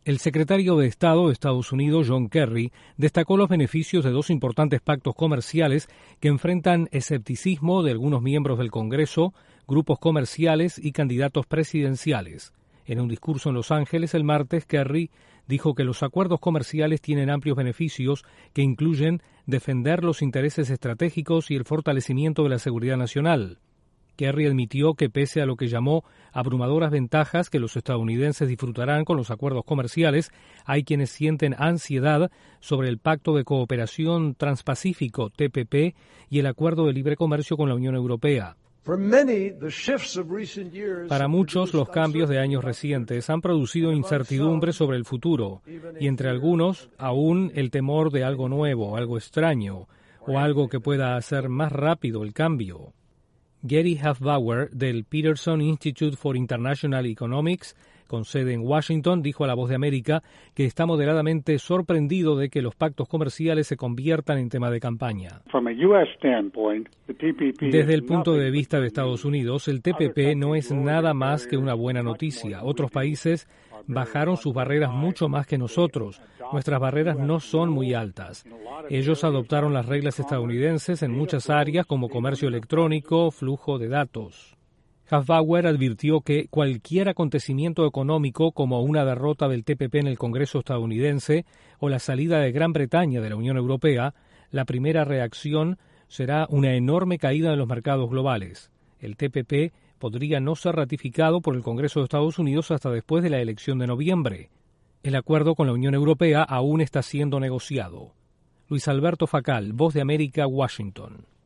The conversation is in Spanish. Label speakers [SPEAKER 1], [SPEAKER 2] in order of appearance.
[SPEAKER 1] El secretario de Estado de Estados Unidos, John Kerry, destacó los beneficios de dos importantes pactos comerciales que enfrentan escepticismo de algunos miembros del Congreso, grupos comerciales y candidatos presidenciales. En un discurso en Los Ángeles el martes, Kerry dijo que los acuerdos comerciales tienen amplios beneficios que incluyen defender los intereses estratégicos y el fortalecimiento de la seguridad nacional. Kerry admitió que pese a lo que llamó abrumadoras ventajas que los estadounidenses disfrutarán con los acuerdos comerciales, hay quienes sienten ansiedad sobre el Pacto de Cooperación Transpacífico, TPP, y el Acuerdo de Libre Comercio con la Unión Europea. Para muchos, los cambios de años recientes han producido incertidumbre sobre el futuro, y entre algunos, aún el temor de algo nuevo, algo extraño, o algo que pueda hacer más rápido el cambio. Gary Hufbauer, del Peterson Institute for International Economics, con sede en Washington, dijo a La Voz de América que está moderadamente sorprendido de que los pactos comerciales se conviertan en tema de campaña. Desde el punto de vista de Estados Unidos, el TPP no es nada más que una buena noticia. Otros países bajaron sus barreras mucho más que nosotros. Nuestras barreras no son muy altas. Ellos adoptaron las reglas estadounidenses en muchas áreas como comercio electrónico, flujo de datos. Hufbauer advirtió que cualquier acontecimiento económico como una derrota del TPP en el Congreso estadounidense o la salida de Gran Bretaña de la Unión Europea, la primera reacción será una enorme caída en los mercados globales. El TPP podría no ser ratificado por el Congreso de Estados Unidos hasta después de la elección de noviembre. El acuerdo con la Unión Europea aún está siendo negociado. Luis Alberto Facal, Voz de América, Washington.